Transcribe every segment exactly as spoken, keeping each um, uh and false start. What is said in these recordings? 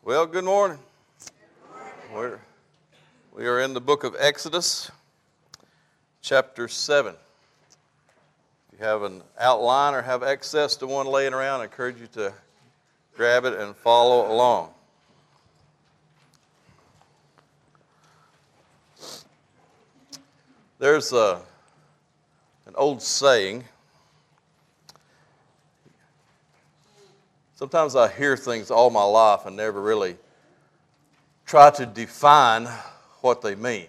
Well, good morning. We're, we are in the book of Exodus, chapter seven. If you have an outline or have access to one laying around, I encourage you to grab it and follow along. There's a, an old saying. Sometimes I hear things all my life and never really try to define what they mean.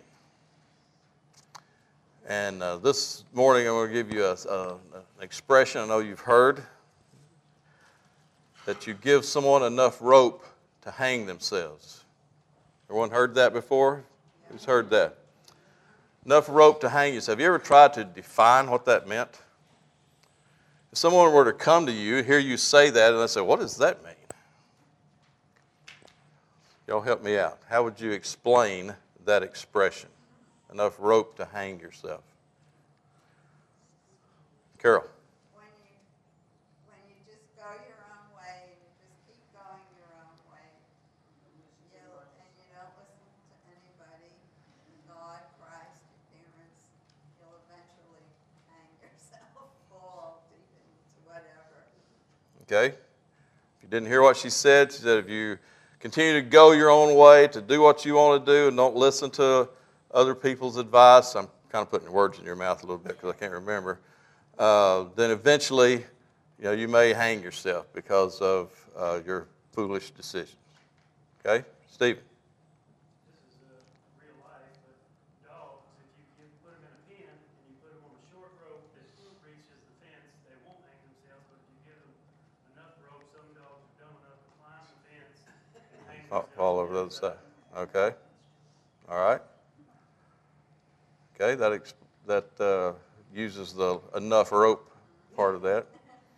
And uh, this morning I'm going to give you a, a, an expression I know you've heard, that you give someone enough rope to hang themselves. Everyone heard that before? Who's heard that? Enough rope to hang yourself. Have you ever tried to define what that meant? If someone were to come to you, hear you say that, and they say, what does that mean? Y'all help me out. How would you explain that expression? Enough rope to hang yourself. Carol. When you, when you just go your own way, and you just keep going your own way, you'll, and you don't listen to anybody, God, Christ, your parents, you'll eventually hang yourself, fall deep into whatever. Okay. If you didn't hear what she said, she said if you continue to go your own way, to do what you want to do, and don't listen to other people's advice, I'm kind of putting words in your mouth a little bit because I can't remember, uh, then eventually, you know, you may hang yourself because of uh, your foolish decisions. Okay? Stephen. This is uh, real life, but dogs, if you, you put them in a pen and you put them on a short rope that reaches the fence, they won't hang themselves, but if you give them enough rope, some dogs are dumb enough to climb the fence and hang themselves. Fall over the other side. Okay. All right. Okay, that ex- that uh, uses the enough rope part of that.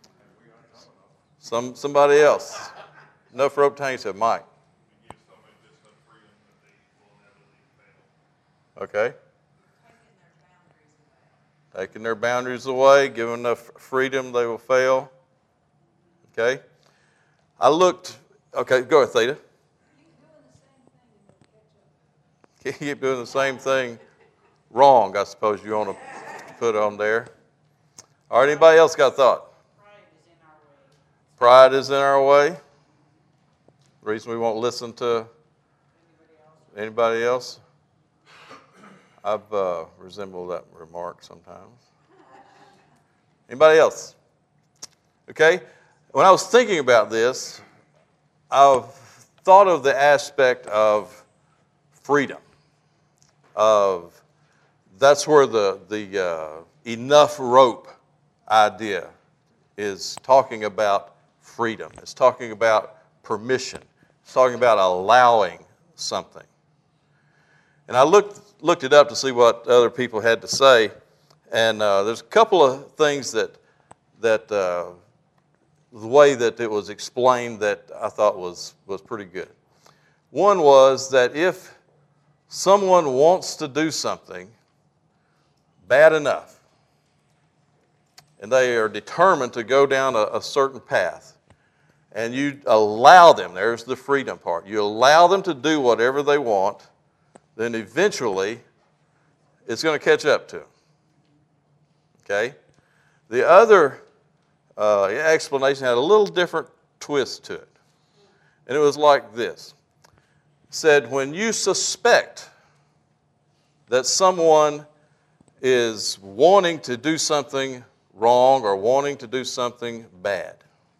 Some somebody else. Enough rope to hang yourself. Mike. Okay. Taking their boundaries away, give them enough freedom, they will fail. Okay. I looked. Okay, go ahead, Theta. Keep doing the same thing wrong, I suppose you want to put on there. All right, anybody else got a thought? Pride is in our way. The reason we won't listen to anybody else? I've uh, resembled that remark sometimes. Anybody else? Okay, when I was thinking about this, I've thought of the aspect of freedom. Of that's where the the uh, enough rope idea is talking about freedom. It's talking about permission. It's talking about allowing something. And I looked looked it up to see what other people had to say, and uh, there's a couple of things that that uh, the way that it was explained that I thought was was pretty good. One was that if someone wants to do something bad enough, and they are determined to go down a, a certain path, and you allow them, there's the freedom part, you allow them to do whatever they want, then eventually it's going to catch up to them. Okay? The other uh, explanation had a little different twist to it. And it was like this. It said, when you suspect that someone is wanting to do something wrong or wanting to do something bad,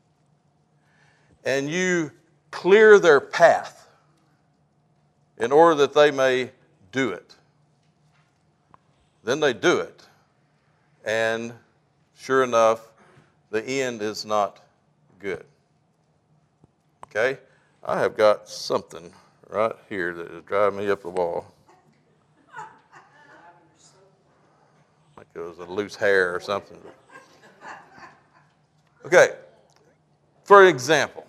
and you clear their path in order that they may do it, then they do it, and sure enough, the end is not good. Okay? I have got something right here that is driving me up the wall. Like it was a loose hair or something. Okay, for example,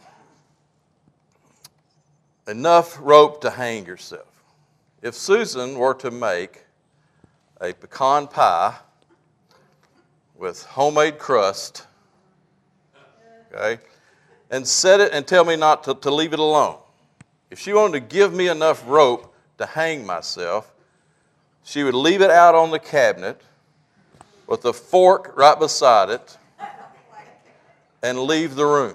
enough rope to hang yourself. If Susan were to make a pecan pie with homemade crust, okay, and set it and tell me not to, to leave it alone, if she wanted to give me enough rope to hang myself, she would leave it out on the cabinet with a fork right beside it and leave the room.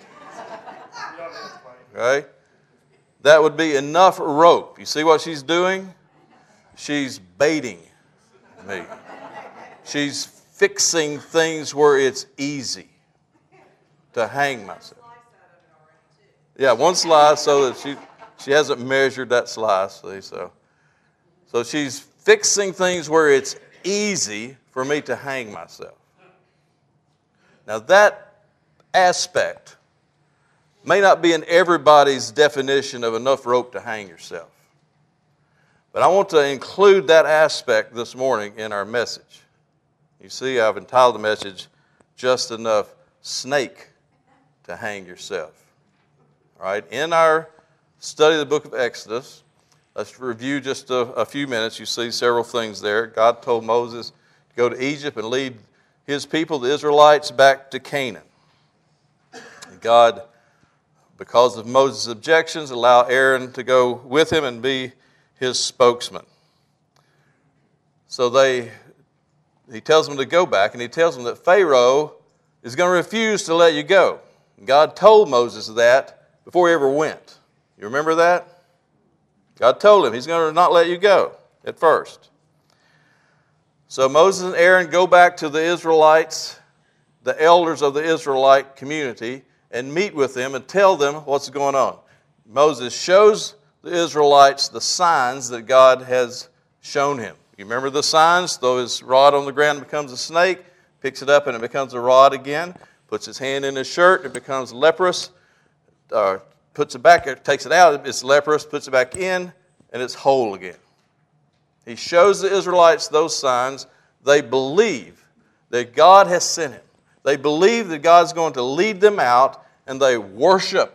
Okay? That would be enough rope. You see what she's doing? She's baiting me. She's fixing things where it's easy to hang myself. Yeah, one slice so that she she hasn't measured that slice. See, so so she's fixing things where it's easy for me to hang myself. Now that aspect may not be in everybody's definition of enough rope to hang yourself. But I want to include that aspect this morning in our message. You see, I've entitled the message, Just Enough Snake to Hang Yourself. All right, in our study of the book of Exodus, let's review just a, a few minutes. You see several things there. God told Moses to go to Egypt and lead his people, the Israelites, back to Canaan. And God, because of Moses' objections, allow Aaron to go with him and be his spokesman. So they, he tells them to go back, and he tells them that Pharaoh is going to refuse to let you go. And God told Moses that before he ever went. You remember that? God told him he's going to not let you go at first. So Moses and Aaron go back to the Israelites, the elders of the Israelite community, and meet with them and tell them what's going on. Moses shows the Israelites the signs that God has shown him. You remember the signs? Though his rod on the ground becomes a snake, picks it up and it becomes a rod again, puts his hand in his shirt, it becomes leprous, uh, puts it back, takes it out, it's leprous, puts it back in, and it's whole again. He shows the Israelites those signs. They believe that God has sent him. They believe that God's going to lead them out, and they worship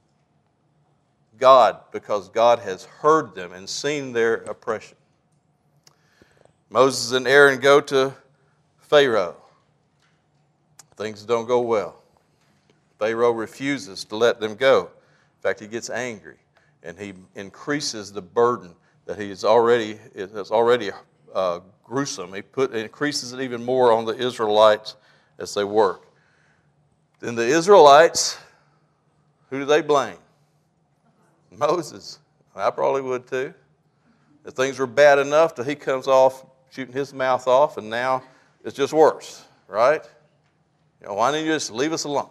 God because God has heard them and seen their oppression. Moses and Aaron go to Pharaoh. Things don't go well. Pharaoh refuses to let them go. In fact, he gets angry, and he increases the burden that he is already is already uh, gruesome. He put increases it even more on the Israelites as they work. Then the Israelites, who do they blame? Moses. I probably would too. If things were bad enough that he comes off shooting his mouth off, and now it's just worse, right? You know, why don't you just leave us alone?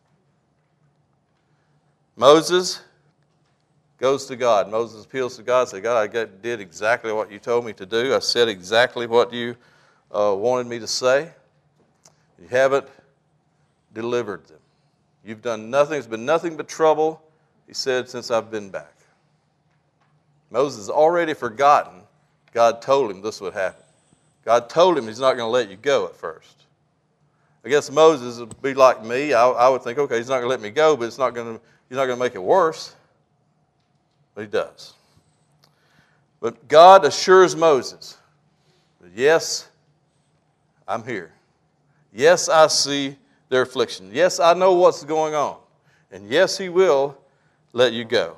Moses goes to God. Moses appeals to God, says, God, I did exactly what you told me to do. I said exactly what you uh, wanted me to say. You haven't delivered them. You've done nothing. It's been nothing but trouble, he said, since I've been back. Moses has already forgotten God told him this would happen. God told him he's not going to let you go at first. I guess Moses would be like me. I, I would think, okay, he's not going to let me go, but it's not going to, he's not going to make it worse. But he does. But God assures Moses, yes, I'm here. Yes, I see their affliction. Yes, I know what's going on. And yes, he will let you go.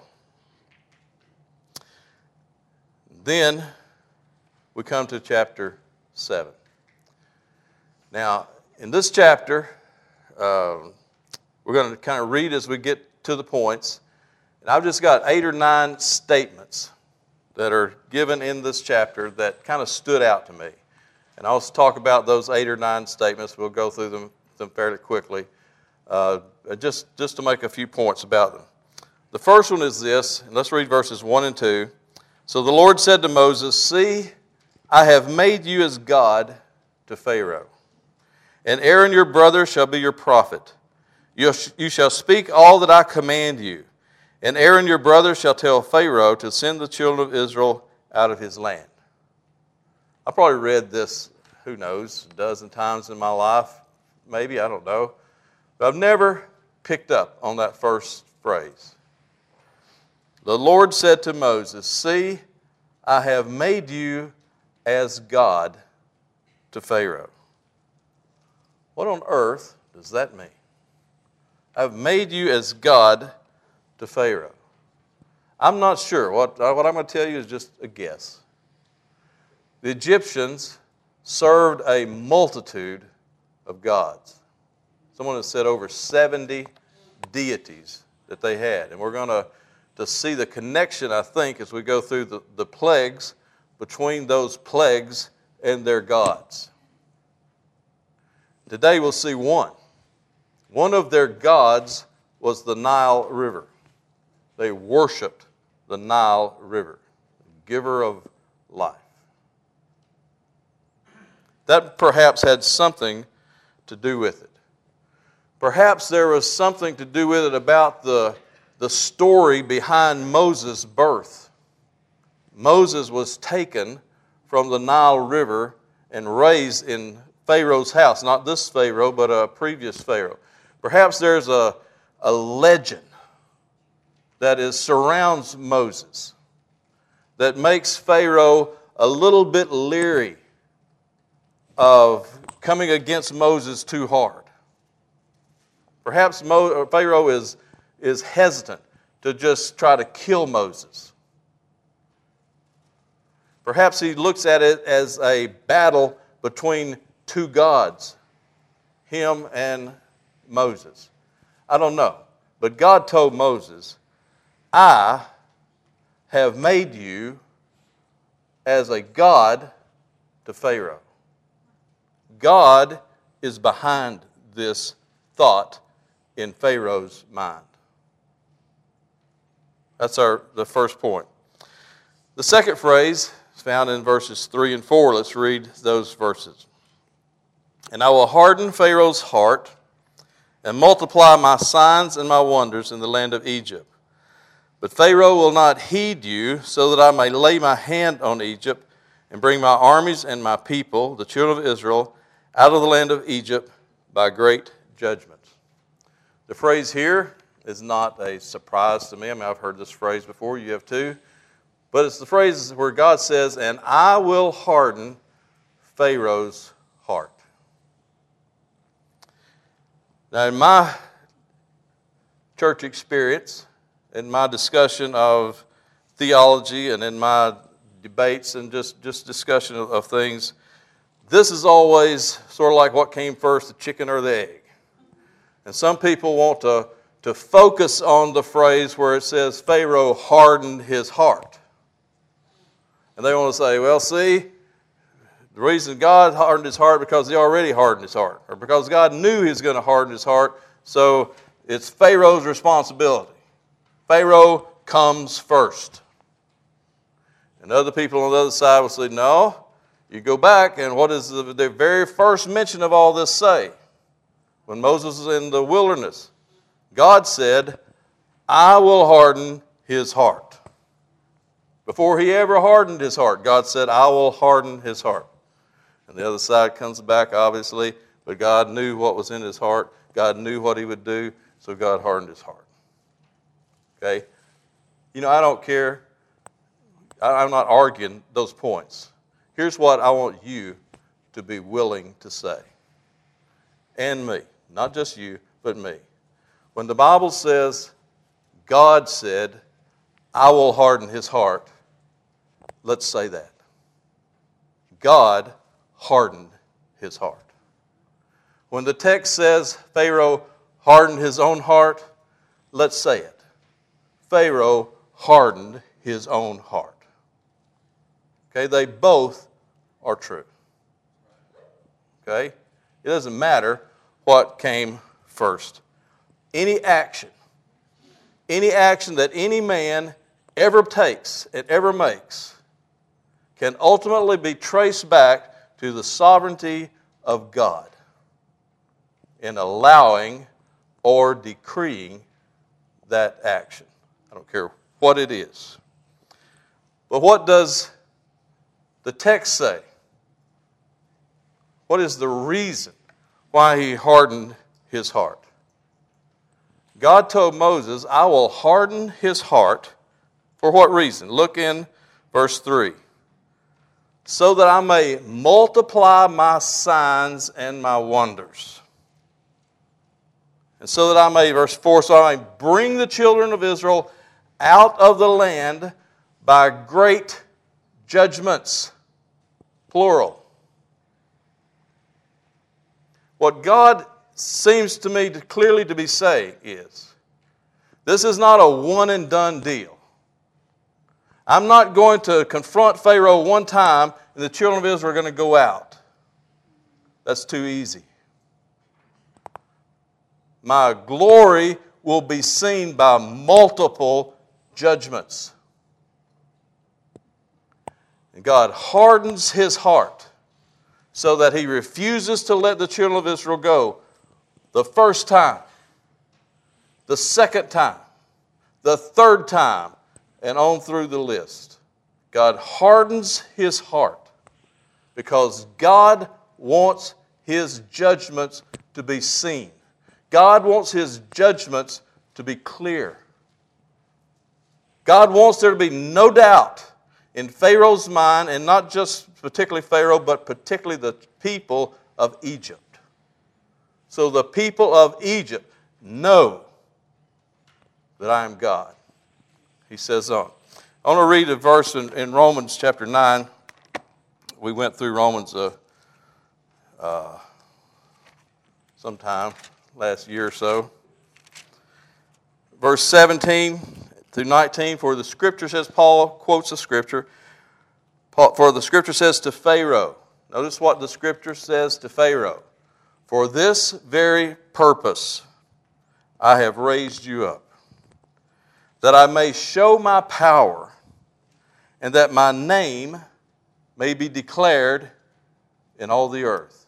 Then we come to chapter seven. Now, in this chapter, uh, we're going to kind of read as we get to the points. And I've just got eight or nine statements that are given in this chapter that kind of stood out to me. And I'll talk about those eight or nine statements. We'll go through them, them fairly quickly, uh, just, just to make a few points about them. The first one is this, and let's read verses one and two. So the Lord said to Moses, see, I have made you as God to Pharaoh, and Aaron your brother shall be your prophet. You, you shall speak all that I command you. And Aaron your brother shall tell Pharaoh to send the children of Israel out of his land. I probably read this, who knows, a dozen times in my life. Maybe, I don't know. But I've never picked up on that first phrase. The Lord said to Moses, see, I have made you as God to Pharaoh. What on earth does that mean? I've made you as God to Pharaoh. I'm not sure. What, uh, what I'm going to tell you is just a guess. The Egyptians served a multitude of gods. Someone has said over seventy deities that they had. And we're going to, to see the connection, I think, as we go through the, the plagues, between those plagues and their gods. Today we'll see one. One of their gods was the Nile River. They worshiped the Nile River, giver of life. That perhaps had something to do with it. Perhaps there was something to do with it about the, the story behind Moses' birth. Moses was taken from the Nile River and raised in Pharaoh's house. Not this Pharaoh, but a previous Pharaoh. Perhaps there's a, a legend that is surrounds Moses that makes Pharaoh a little bit leery of coming against Moses too hard. Perhaps Mo, Pharaoh is, is hesitant to just try to kill Moses. Perhaps he looks at it as a battle between two gods, him and Moses. I don't know. But God told Moses, I have made you as a god to Pharaoh. God is behind this thought in Pharaoh's mind. That's our the first point. The second phrase is found in verses three and four. Let's read those verses. And I will harden Pharaoh's heart and multiply my signs and my wonders in the land of Egypt. But Pharaoh will not heed you, so that I may lay my hand on Egypt and bring my armies and my people, the children of Israel, out of the land of Egypt by great judgment. The phrase here is not a surprise to me. I mean, I've heard this phrase before. You have too. But it's the phrase where God says, and I will harden Pharaoh's heart. Now, in my church experience, in my discussion of theology and in my debates and just, just discussion of, of things, this is always sort of like what came first, the chicken or the egg. And some people want to, to focus on the phrase where it says Pharaoh hardened his heart. And they want to say, well, see, the reason God hardened his heart because he already hardened his heart. Or because God knew he was going to harden his heart, so it's Pharaoh's responsibility. Pharaoh comes first. And other people on the other side will say, no, you go back, and what does the, the very first mention of all this say? When Moses was in the wilderness, God said, I will harden his heart. Before he ever hardened his heart, God said, I will harden his heart. And the other side comes back, obviously, but God knew what was in his heart. God knew what he would do, so God hardened his heart. Okay? You know, I don't care. I'm not arguing those points. Here's what I want you to be willing to say. And me. Not just you, but me. When the Bible says, God said, I will harden his heart, let's say that. God hardened his heart. When the text says Pharaoh hardened his own heart, let's say it. Pharaoh hardened his own heart. Okay, they both are true. Okay? It doesn't matter what came first. Any action, any action that any man ever takes and ever makes can ultimately be traced back to the sovereignty of God in allowing or decreeing that action. I don't care what it is. But what does the text say? What is the reason why he hardened his heart? God told Moses, I will harden his heart. For what reason? Look in verse three. So that I may multiply my signs and my wonders. And so that I may, verse four, so I may bring the children of Israel out of the land by great judgments. Plural. What God seems to me to clearly to be saying is, this is not a one and done deal. I'm not going to confront Pharaoh one time and the children of Israel are going to go out. That's too easy. My glory will be seen by multiple judgments. And God hardens his heart so that he refuses to let the children of Israel go the first time, the second time, the third time, and on through the list. God hardens his heart because God wants his judgments to be seen. God wants his judgments to be clear. God wants there to be no doubt in Pharaoh's mind, and not just particularly Pharaoh, but particularly the people of Egypt. So the people of Egypt know that I am God. He says on. I want to read a verse in, in Romans chapter nine. We went through Romans uh, uh, sometime last year or so. Verse seventeen through nineteen, for the scripture says, Paul quotes the scripture, Paul, for the scripture says to Pharaoh, notice what the scripture says to Pharaoh, for this very purpose I have raised you up, that I may show my power, and that my name may be declared in all the earth.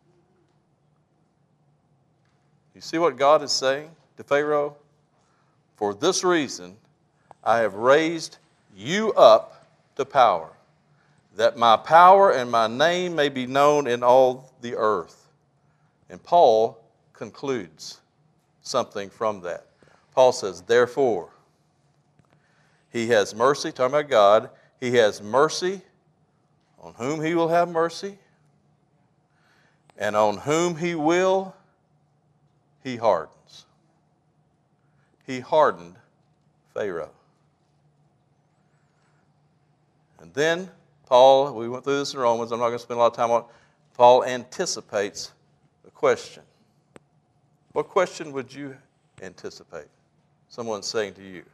You see what God is saying to Pharaoh? For this reason I have raised you up to power, that my power and my name may be known in all the earth. And Paul concludes something from that. Paul says, therefore, he has mercy, talking about God, he has mercy on whom he will have mercy, and on whom he will, he hardens. He hardened Pharaoh. And then Paul, we went through this in Romans, I'm not going to spend a lot of time on it. Paul anticipates the question. What question would you anticipate someone saying to you?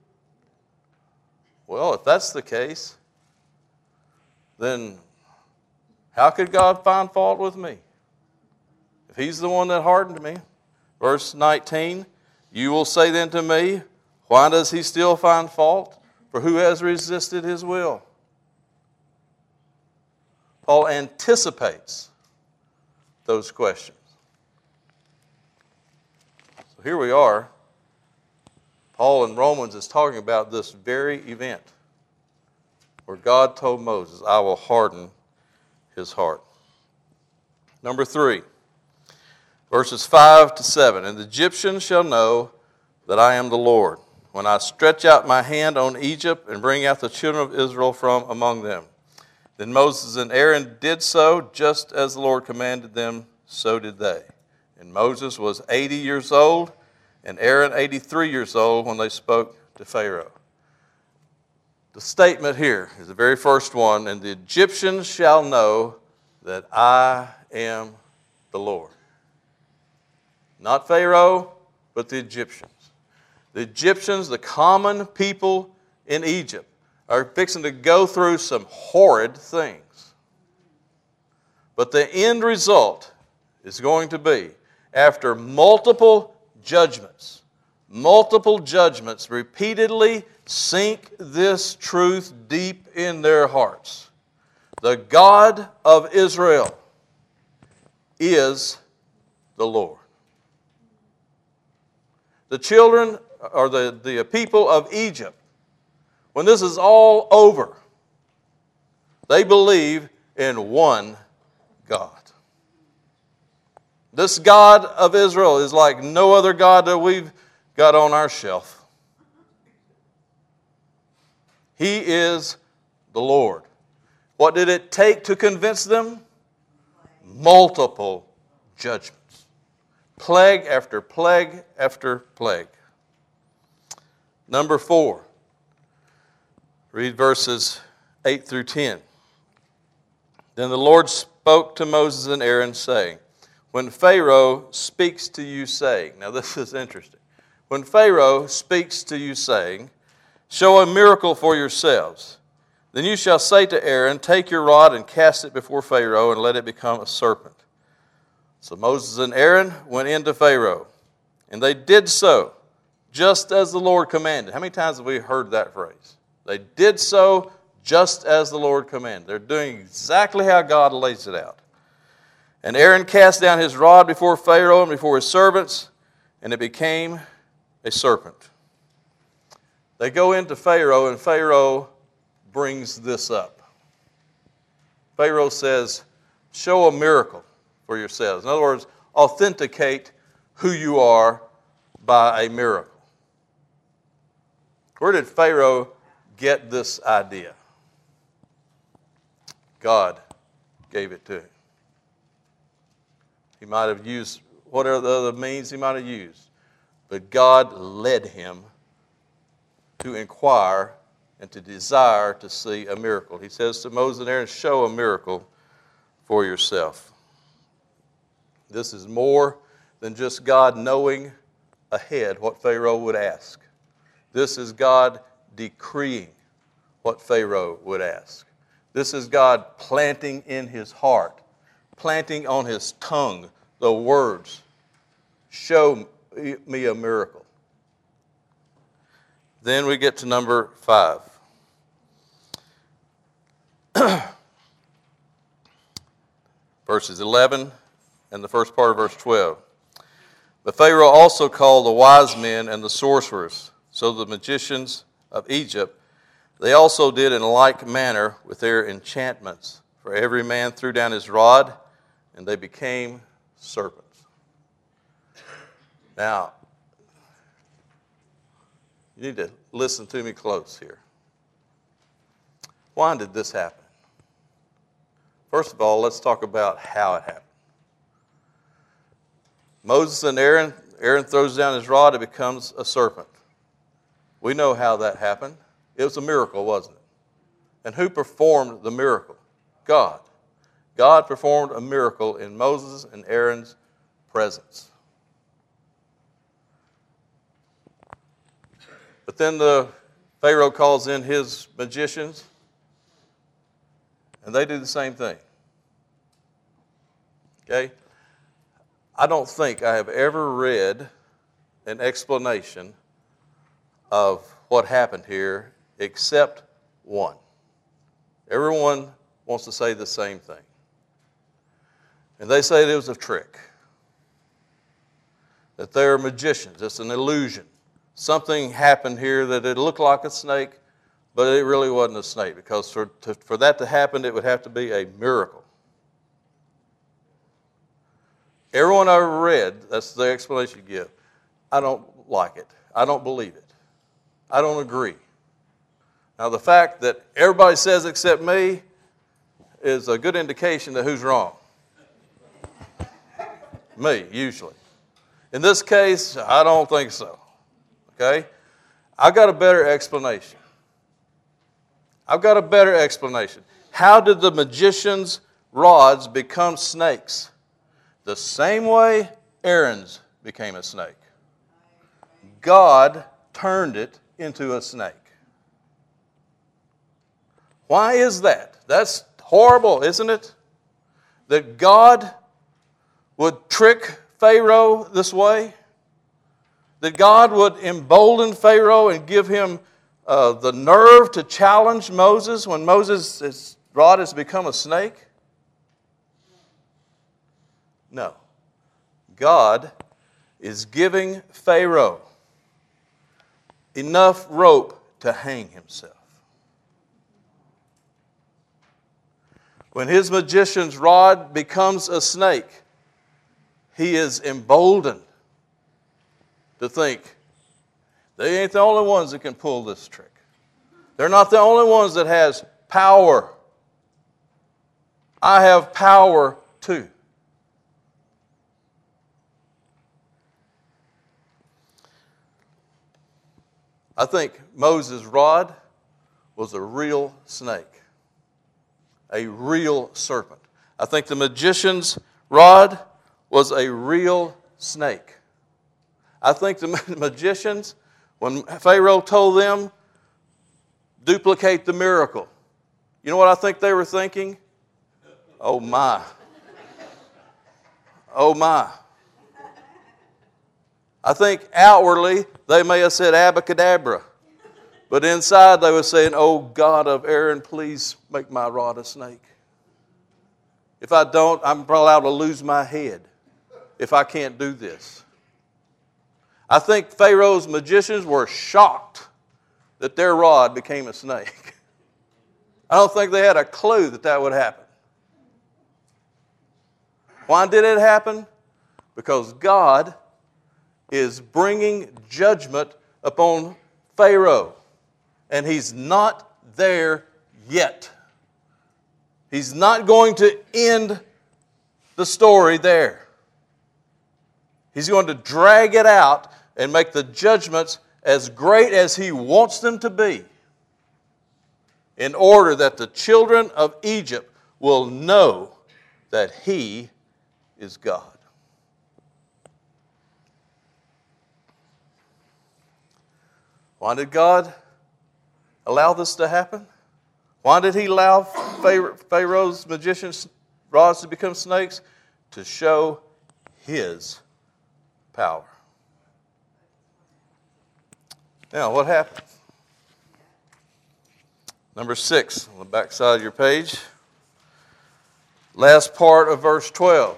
Well, if that's the case, then how could God find fault with me? If he's the one that hardened me. Verse nineteen, you will say then to me, why does he still find fault? For who has resisted his will? Paul anticipates those questions. So here we are. Paul in Romans is talking about this very event where God told Moses, I will harden his heart. Number three, verses five to seven. And the Egyptians shall know that I am the Lord, when I stretch out my hand on Egypt and bring out the children of Israel from among them. Then Moses and Aaron did so, just as the Lord commanded them, so did they. And Moses was eighty years old, and Aaron eighty-three years old when they spoke to Pharaoh. The statement here is the very first one, and the Egyptians shall know that I am the Lord. Not Pharaoh, but the Egyptians. The Egyptians, the common people in Egypt, are fixing to go through some horrid things. But the end result is going to be, after multiple judgments, multiple judgments repeatedly sink this truth deep in their hearts. The God of Israel is the Lord. The children, or the, the people of Egypt, when this is all over, they believe in one God. This God of Israel is like no other God that we've got on our shelf. He is the Lord. What did it take to convince them? Multiple judgments. Plague after plague after plague. Number four. Read verses eight through ten. Then the Lord spoke to Moses and Aaron, saying, when Pharaoh speaks to you, saying, now this is interesting. When Pharaoh speaks to you, saying, show a miracle for yourselves, then you shall say to Aaron, take your rod and cast it before Pharaoh, and let it become a serpent. So Moses and Aaron went in to Pharaoh, and they did so, just as the Lord commanded. How many times have we heard that phrase? They did so just as the Lord commanded. They're doing exactly how God lays it out. And Aaron cast down his rod before Pharaoh and before his servants, and it became a serpent. They go into Pharaoh, and Pharaoh brings this up. Pharaoh says, show a miracle for yourselves. In other words, authenticate who you are by a miracle. Where did Pharaoh get this idea? God gave it to him. He might have used whatever the other means he might have used, but God led him to inquire and to desire to see a miracle. He says to Moses and Aaron, show a miracle for yourself. This is more than just God knowing ahead what Pharaoh would ask. This is God decreeing what Pharaoh would ask. This is God planting in his heart, planting on his tongue the words, show me a miracle. Then we get to number five. Verses eleven and the first part of verse twelve. But Pharaoh also called the wise men and the sorcerers, so the magicians of Egypt, they also did in like manner with their enchantments. For every man threw down his rod, and they became serpents. Now, you need to listen to me close here. Why did this happen? First of all, let's talk about how it happened. Moses and Aaron, Aaron throws down his rod, it becomes a serpent. We know how that happened. It was a miracle, wasn't it? And who performed the miracle? God. God performed a miracle in Moses and Aaron's presence. But then the Pharaoh calls in his magicians, and they do the same thing. Okay? I don't think I have ever read an explanation of what happened here except one. Everyone wants to say the same thing. And they say it was a trick. That they're magicians. It's an illusion. Something happened here that it looked like a snake, but it really wasn't a snake, because for, to, for that to happen, it would have to be a miracle. Everyone I read, that's the explanation you give. I don't like it. I don't believe it. I don't agree. Now, the fact that everybody says except me is a good indication that who's wrong. Me, usually. In this case, I don't think so. Okay? I've got a better explanation. I've got a better explanation. How did the magician's rods become snakes? The same way Aaron's became a snake. God turned it into a snake. Why is that? That's horrible, isn't it? That God would trick Pharaoh this way? That God would embolden Pharaoh and give him uh, the nerve to challenge Moses when Moses' rod has become a snake? No. God is giving Pharaoh enough rope to hang himself. When his magician's rod becomes a snake, he is emboldened to think, they ain't the only ones that can pull this trick. They're not the only ones that has power. I have power too. I think Moses' rod was a real snake, a real serpent. I think the magician's rod was a real snake. I think the magicians, when Pharaoh told them, duplicate the miracle, you know what I think they were thinking? Oh my. Oh my. I think outwardly they may have said abracadabra, but inside they were saying, oh God of Aaron, please make my rod a snake. If I don't, I'm probably liable to lose my head if I can't do this. I think Pharaoh's magicians were shocked that their rod became a snake. I don't think they had a clue that that would happen. Why did it happen? Because God is bringing judgment upon Pharaoh, and he's not there yet. He's not going to end the story there. He's going to drag it out and make the judgments as great as he wants them to be, in order that the children of Egypt will know that he is God. Why did God allow this to happen? Why did he allow Pharaoh's magicians' rods to become snakes? To show his power. Now, what happens? Number six, on the back side of your page. Last part of verse twelve.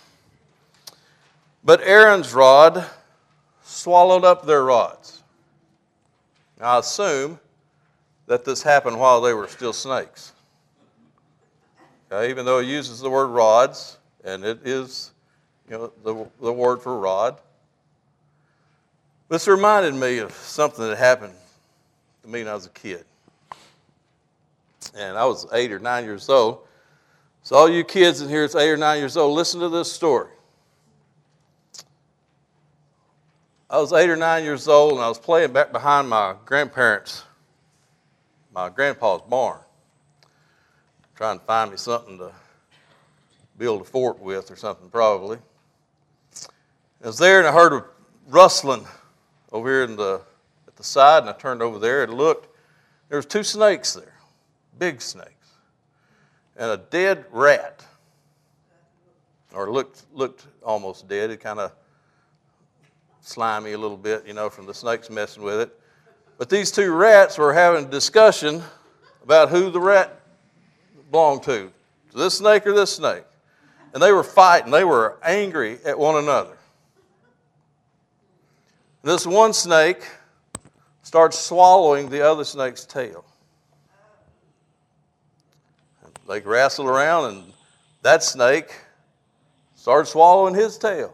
But Aaron's rod swallowed up their rods. Now, I assume that this happened while they were still snakes. Okay, even though it uses the word rods, and it is, you know, the, the word for rod. This reminded me of something that happened to me when I was a kid. And I was eight or nine years old. So all you kids in here that's eight or nine years old, listen to this story. I was eight or nine years old, and I was playing back behind my grandparents' my grandpa's barn, trying to find me something to build a fort with or something probably. I was there and I heard a rustling over here in the, at the side, and I turned over there and looked. There was two snakes there, big snakes, and a dead rat, or looked looked almost dead. It kind of slimy a little bit, you know, from the snakes messing with it. But these two rats were having a discussion about who the rat belonged to, to this snake or this snake. And they were fighting. They were angry at one another. This one snake starts swallowing the other snake's tail. They wrestle around, and that snake started swallowing his tail.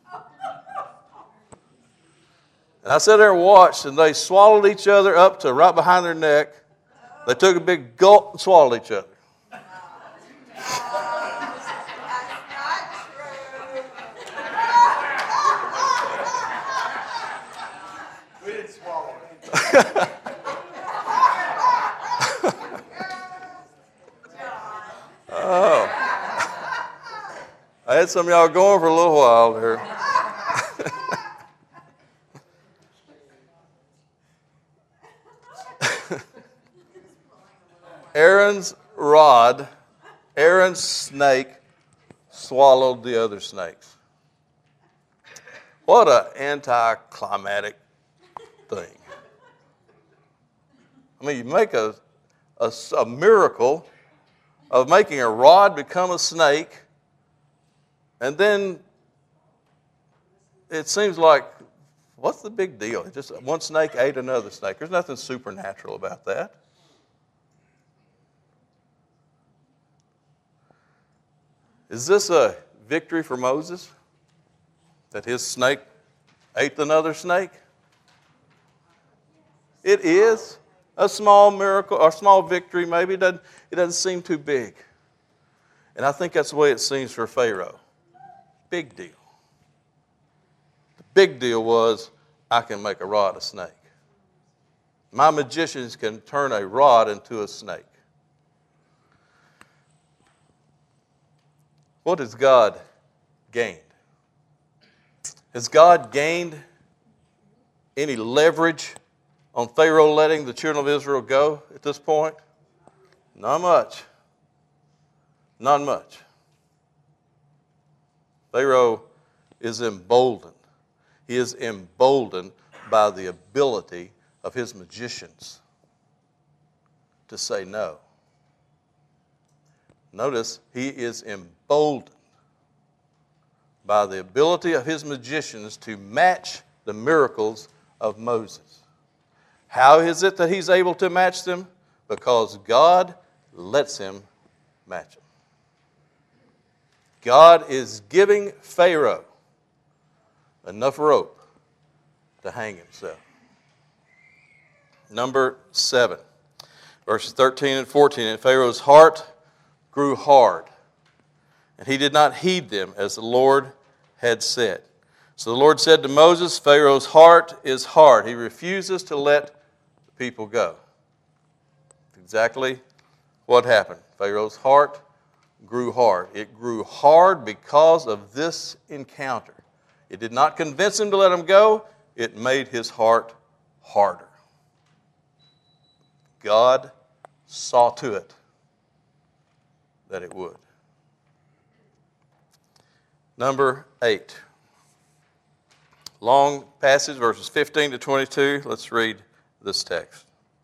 And I sat there and watched, and they swallowed each other up to right behind their neck. They took a big gulp and swallowed each other. We didn't swallow it. Oh. I had some of y'all going for a little while there. Aaron's rod, Aaron's snake, swallowed the other snakes. What an anticlimactic thing. I mean, you make a, a, a miracle of making a rod become a snake, and then it seems like, what's the big deal? It just one snake ate another snake. There's nothing supernatural about that. Is this a victory for Moses? That his snake ate another snake? It is a small miracle, or a small victory maybe. It doesn't, it doesn't seem too big. And I think that's the way it seems for Pharaoh. Big deal. The big deal was, I can make a rod a snake. My magicians can turn a rod into a snake. What has God gained? Has God gained any leverage on Pharaoh letting the children of Israel go at this point? Not much. Not much. Pharaoh is emboldened. He is emboldened by the ability of his magicians to say no. Notice, he is emboldened by the ability of his magicians to match the miracles of Moses. How is it that he's able to match them? Because God lets him match them. God is giving Pharaoh enough rope to hang himself. Number seven, verses thirteen and fourteen. And Pharaoh's heart grew hard, and he did not heed them as the Lord had said. So the Lord said to Moses, Pharaoh's heart is hard. He refuses to let the people go. Exactly what happened. Pharaoh's heart grew hard. It grew hard because of this encounter. It did not convince him to let him go. It made his heart harder. God saw to it that it would. Number eight. Long passage, verses fifteen to twenty-two. Let's read this text.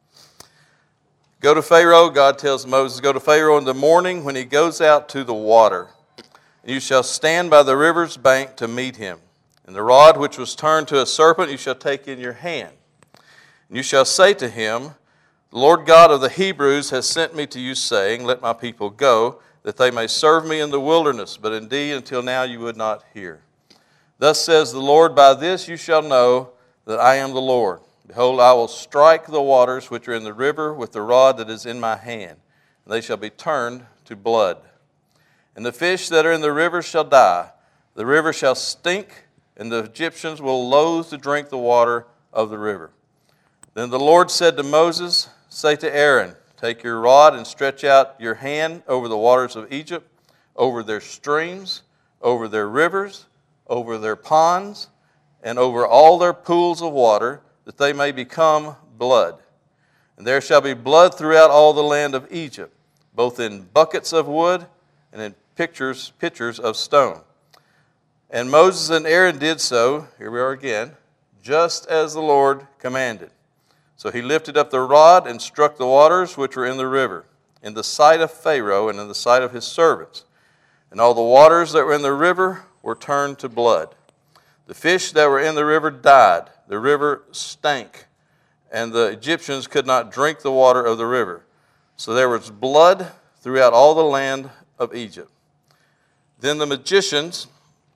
Go to Pharaoh, God tells Moses, go to Pharaoh in the morning when he goes out to the water. And you shall stand by the river's bank to meet him. And the rod which was turned to a serpent you shall take in your hand. And you shall say to him, the Lord God of the Hebrews has sent me to you, saying, let my people go, that they may serve me in the wilderness. But indeed, until now you would not hear. Thus says the Lord, by this you shall know that I am the Lord. Behold, I will strike the waters which are in the river with the rod that is in my hand, and they shall be turned to blood. And the fish that are in the river shall die. The river shall stink, and the Egyptians will loathe to drink the water of the river. Then the Lord said to Moses, say to Aaron, take your rod and stretch out your hand over the waters of Egypt, over their streams, over their rivers, over their ponds, and over all their pools of water, that they may become blood. And there shall be blood throughout all the land of Egypt, both in buckets of wood and in pitchers, pitchers of stone. And Moses and Aaron did so, here we are again, just as the Lord commanded. So he lifted up the rod and struck the waters which were in the river, in the sight of Pharaoh and in the sight of his servants. And all the waters that were in the river were turned to blood. The fish that were in the river died. The river stank, and the Egyptians could not drink the water of the river. So there was blood throughout all the land of Egypt. Then the magicians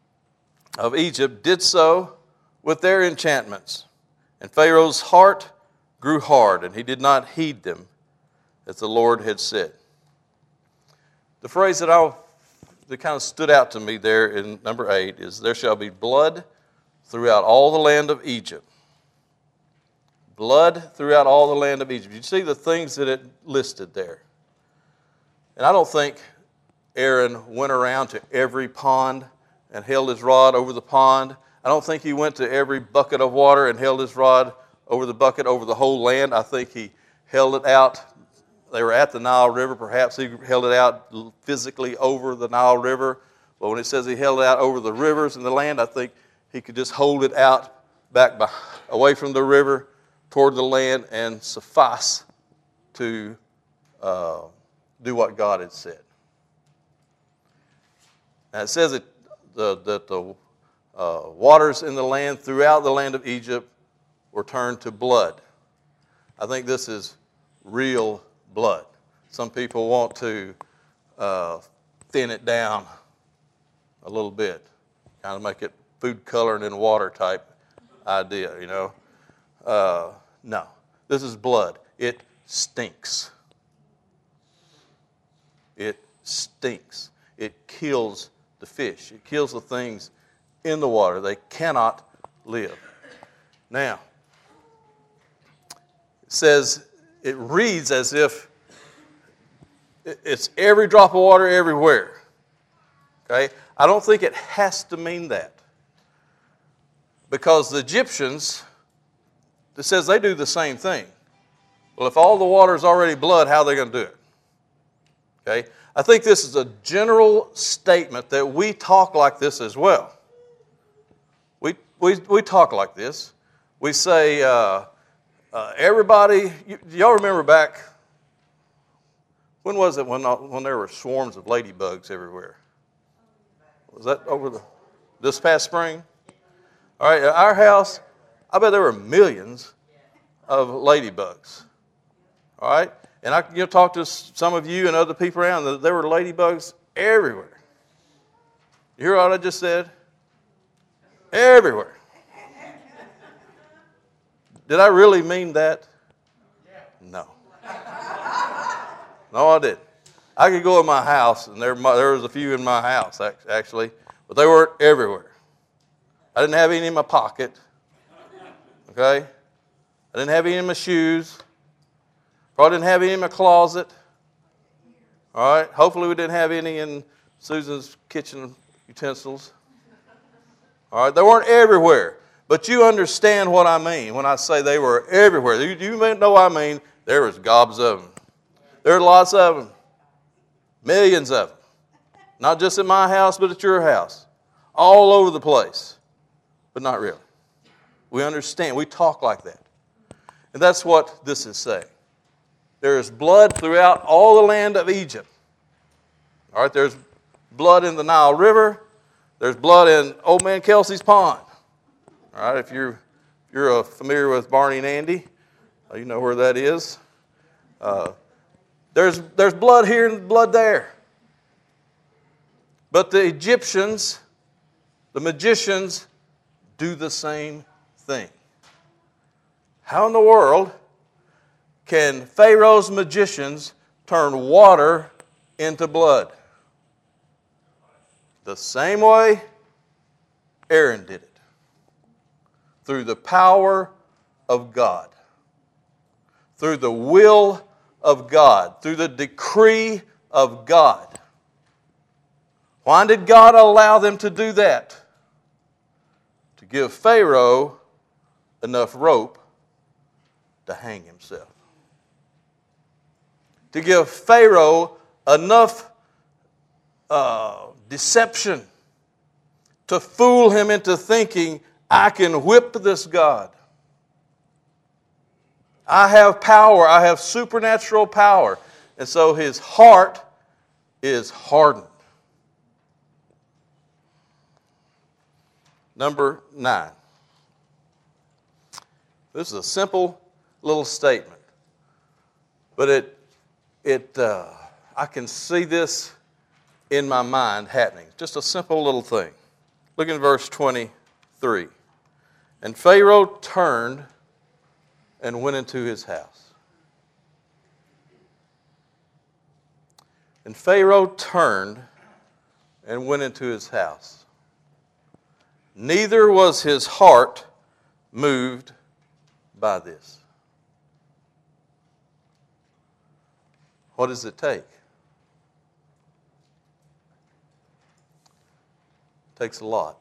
of Egypt did so with their enchantments. And Pharaoh's heart grew hard, and he did not heed them, as the Lord had said. The phrase that, I, that kind of stood out to me there in number eight is, there shall be blood throughout all the land of Egypt. Blood throughout all the land of Egypt. You see the things that it listed there. And I don't think Aaron went around to every pond and held his rod over the pond. I don't think he went to every bucket of water and held his rod over the bucket over the whole land. I think he held it out. They were at the Nile River. Perhaps he held it out physically over the Nile River. But when it says he held it out over the rivers and the land, I think he could just hold it out back by, away from the river toward the land and suffice to uh, do what God had said. Now it says that the, that the uh, waters in the land throughout the land of Egypt were turned to blood. I think this is real blood. Some people want to uh, thin it down a little bit, kind of make it food coloring in water type idea, you know. Uh, no, this is blood. It stinks. It stinks. It kills the fish. It kills the things in the water. They cannot live. Now, says, it reads as if it's every drop of water everywhere. Okay? I don't think it has to mean that. Because the Egyptians, it says they do the same thing. Well, if all the water is already blood, how are they going to do it? Okay? I think this is a general statement that we talk like this as well. We, we, we talk like this. We say, uh, uh, everybody, you, y'all remember back, when was it when, when there were swarms of ladybugs everywhere? Was that over the, this past spring? All right, at our house, I bet there were millions of ladybugs. All right? And I you know, talk to some of you and other people around, there were ladybugs everywhere. You hear what I just said? Everywhere. Did I really mean that? No. No, I didn't. I could go in my house, and there, there was a few in my house, actually, but they weren't everywhere. I didn't have any in my pocket, okay? I didn't have any in my shoes. Probably didn't have any in my closet. All right? Hopefully we didn't have any in Susan's kitchen utensils. All right? They weren't everywhere. But you understand what I mean when I say they were everywhere. You, you may know what I mean. There was gobs of them. There were lots of them. Millions of them. Not just at my house, but at your house. All over the place. But not really. We understand. We talk like that. And that's what this is saying. There is blood throughout all the land of Egypt. All right, there's blood in the Nile River. There's blood in Old Man Kelsey's pond. All right, if you're, you're uh, familiar with Barney and Andy, uh, you know where that is. Uh, there's, there's blood here and blood there. But the Egyptians, the magicians, do the same thing. How in the world can Pharaoh's magicians turn water into blood? The same way Aaron did it. Through the power of God. Through the will of God. Through the decree of God. Why did God allow them to do that? To give Pharaoh enough rope to hang himself. To give Pharaoh enough uh, deception to fool him into thinking, I can whip this God. I have power. I have supernatural power. And so his heart is hardened. Number nine. This is a simple little statement. But it, it, uh, I can see this in my mind happening. Just a simple little thing. Look at verse twenty-three. And Pharaoh turned and went into his house. And Pharaoh turned and went into his house. Neither was his heart moved by this. What does it take? It takes a lot.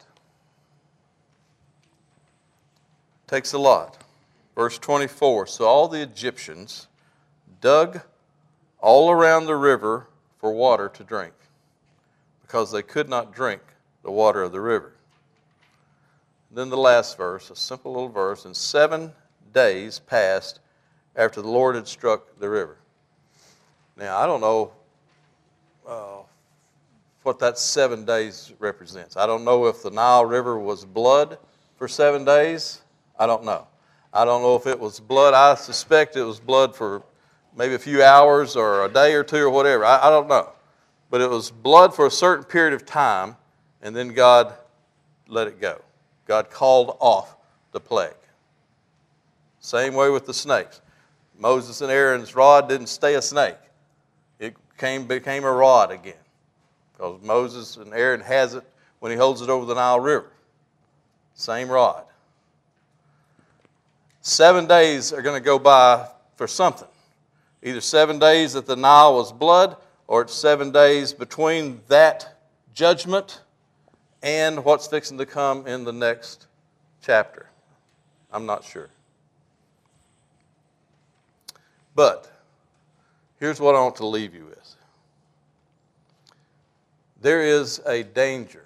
It takes a lot. Verse twenty-four, so all the Egyptians dug all around the river for water to drink, because they could not drink the water of the river. Then the last verse, a simple little verse, and seven days passed after the Lord had struck the river. Now, I don't know uh, what that seven days represents. I don't know if the Nile River was blood for seven days. I don't know. I don't know if it was blood. I suspect it was blood for maybe a few hours or a day or two or whatever. I, I don't know. But it was blood for a certain period of time, and then God let it go. God called off the plague. Same way with the snakes. Moses and Aaron's rod didn't stay a snake. It came, became a rod again. Because Moses and Aaron has it when he holds it over the Nile River. Same rod. Seven days are going to go by for something. Either seven days that the Nile was blood, or it's seven days between that judgment and what's fixing to come in the next chapter. I'm not sure. But here's what I want to leave you with. There is a danger,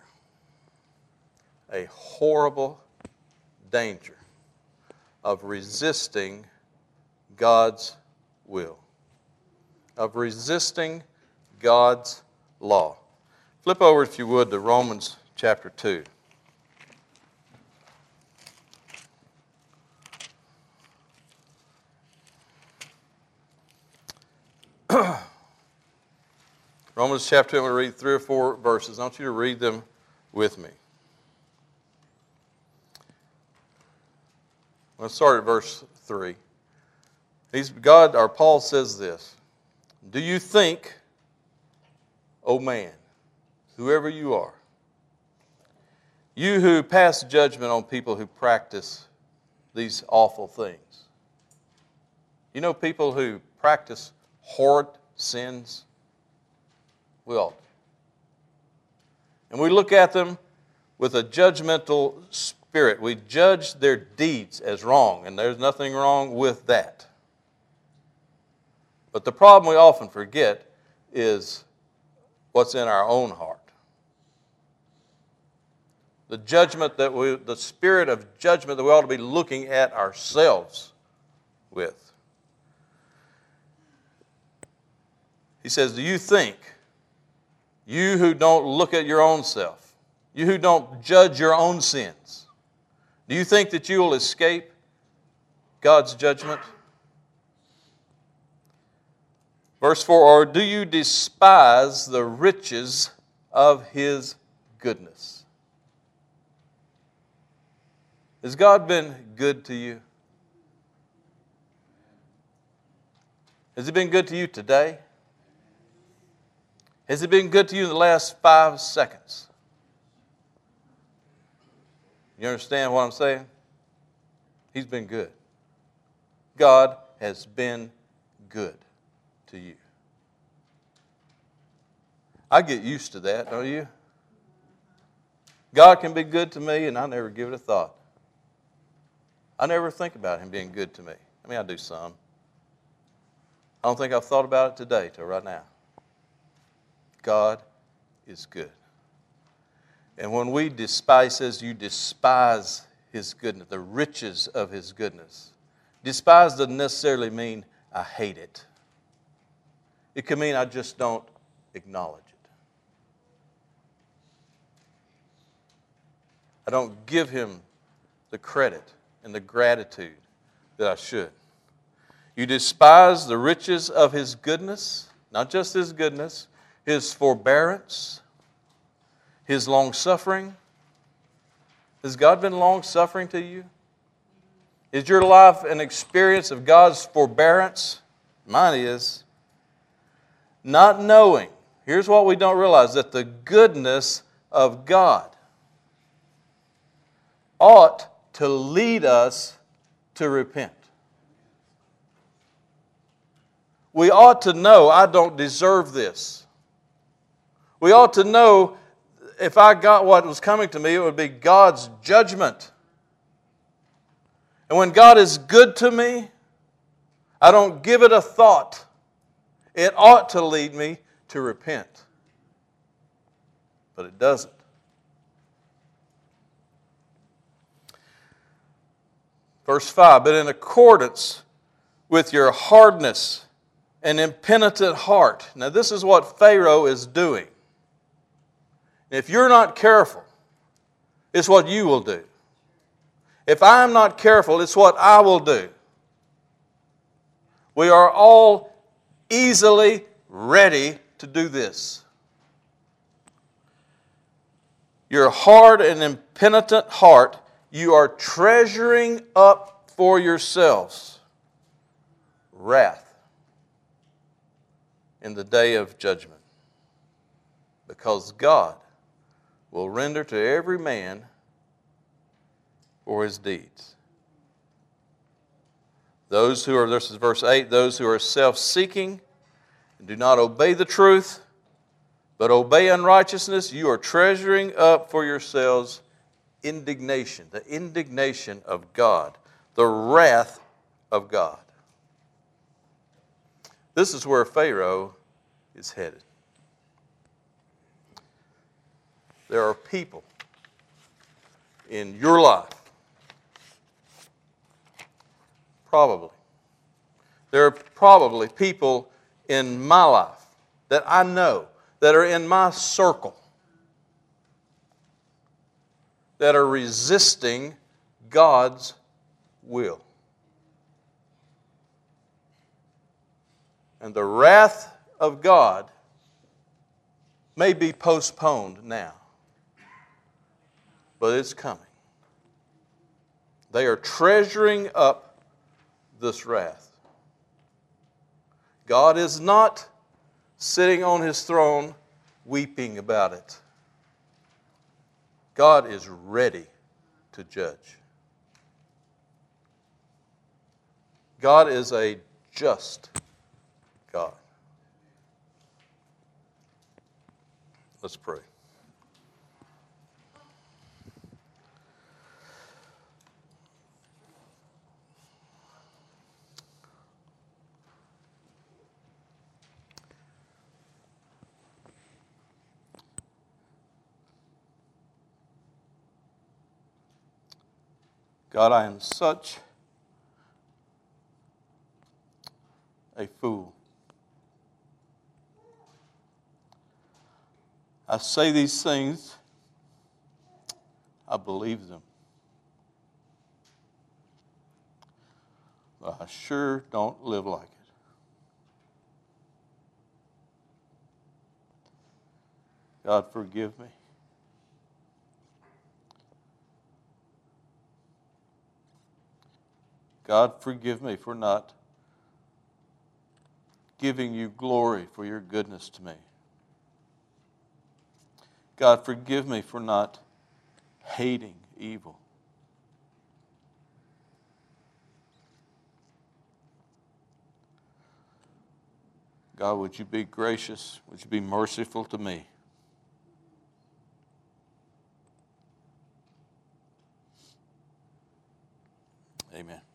a horrible danger of resisting God's will, of resisting God's law. Flip over, if you would, to Romans chapter two. Romans chapter two, I'm going to read three or four verses. I want you to read them with me. I'm going to start at verse three. He's, God, or Paul says this, "Do you think, O man, whoever you are, you who pass judgment on people who practice these awful things." You know people who practice horrid sins? We all do. And we look at them with a judgmental spirit. We judge their deeds as wrong, and there's nothing wrong with that. But the problem we often forget is what's in our own heart. The judgment that we, the spirit of judgment that we ought to be looking at ourselves with. He says, "Do you think, you who don't look at your own self, you who don't judge your own sins, do you think that you will escape God's judgment?" Verse four, "Or do you despise the riches of His goodness?" Has God been good to you? Has He been good to you today? Has He been good to you in the last five seconds? You understand what I'm saying? He's been good. God has been good to you. I get used to that, don't you? God can be good to me, and I never give it a thought. I never think about Him being good to me. I mean, I do some. I don't think I've thought about it today till right now. God is good. And when we despise, says you despise His goodness, the riches of His goodness. Despise doesn't necessarily mean I hate it. It can mean I just don't acknowledge it. I don't give Him the credit and the gratitude that I should. You despise the riches of His goodness, not just His goodness, His forbearance, His long-suffering. Has God been long-suffering to you? Is your life an experience of God's forbearance? Mine is. Not knowing, here's what we don't realize, that the goodness of God ought to lead us to repent. We ought to know, I don't deserve this. We ought to know, if I got what was coming to me, it would be God's judgment. And when God is good to me, I don't give it a thought. It ought to lead me to repent. But it doesn't. Verse five, "But in accordance with your hardness and impenitent heart." Now this is what Pharaoh is doing. If you're not careful, it's what you will do. If I'm not careful, it's what I will do. We are all easily ready to do this. Your hard and impenitent heart, you are treasuring up for yourselves wrath in the day of judgment, because God will render to every man for his deeds. Those who are, this is verse eight, those who are self-seeking and do not obey the truth, but obey unrighteousness, you are treasuring up for yourselves indignation, the indignation of God, the wrath of God. This is where Pharaoh is headed. There are people in your life, probably. There are probably people in my life that I know, that are in my circle, that are resisting God's will. And the wrath of God may be postponed now, but it's coming. They are treasuring up this wrath. God is not sitting on his throne weeping about it. God is ready to judge. God is a just God. Let's pray. God, I am such a fool. I say these things, I believe them. But I sure don't live like it. God, forgive me. God, forgive me for not giving you glory for your goodness to me. God, forgive me for not hating evil. God, would you be gracious? Would you be merciful to me? Amen.